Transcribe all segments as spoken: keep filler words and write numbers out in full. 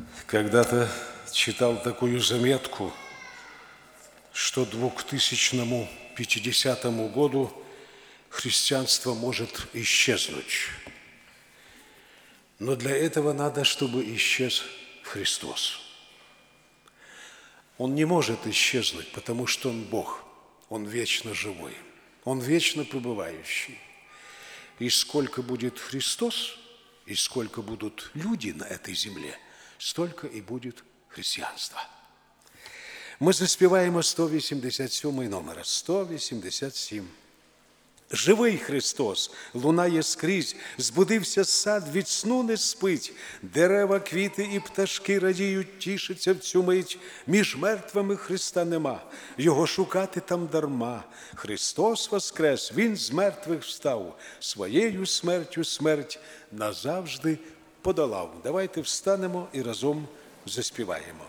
Когда-то читал такую заметку, что двухтысячному пятидесятому году христианство может исчезнуть. Но для этого надо, чтобы исчез Христос. Он не может исчезнуть, потому что Он Бог, Он вечно живой, Он вечно пребывающий. И сколько будет Христос, и сколько будут люди на этой земле, столько и будет христианство. Мы заспеваємо сто вісімдесят сьомий номер. сто вісімдесят сім. Живий Христос, лунає скрізь, збудився сад, від сну не спить. Дерева, квіти і пташки радіють, тішаться в цю мить. Між мертвими Христа нема, Його шукати там дарма. Христос воскрес, Він з мертвих встав, своєю смертю смерть назавжди подолав. Давайте встанемо і разом заспіваємо.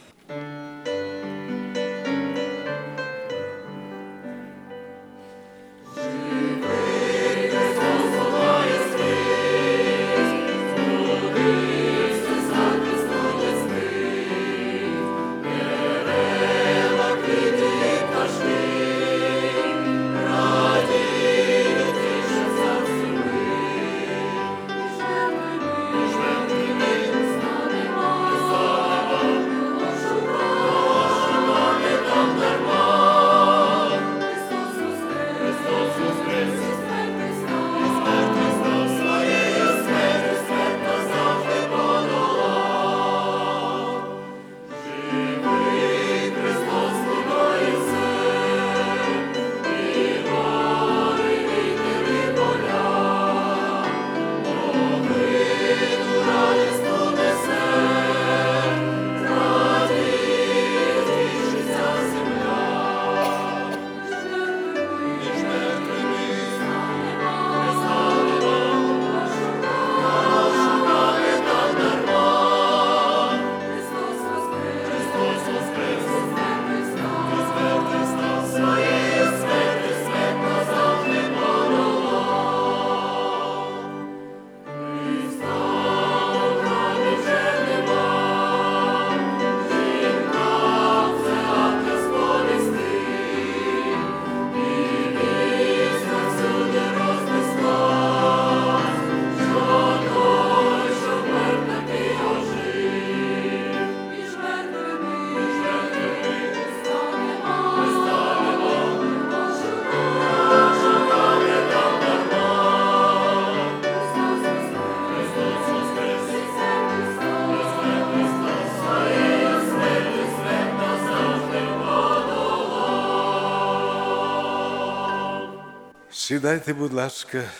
Сідайте, будь ласка.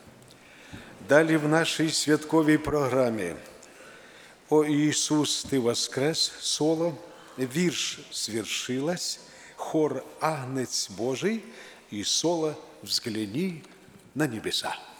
Далі в нашій святковій програмі «О Ісус, Ти воскрес» соло, вірш «Свершилось», хор «Агнець Божий» і соло «Взгляни на небеса».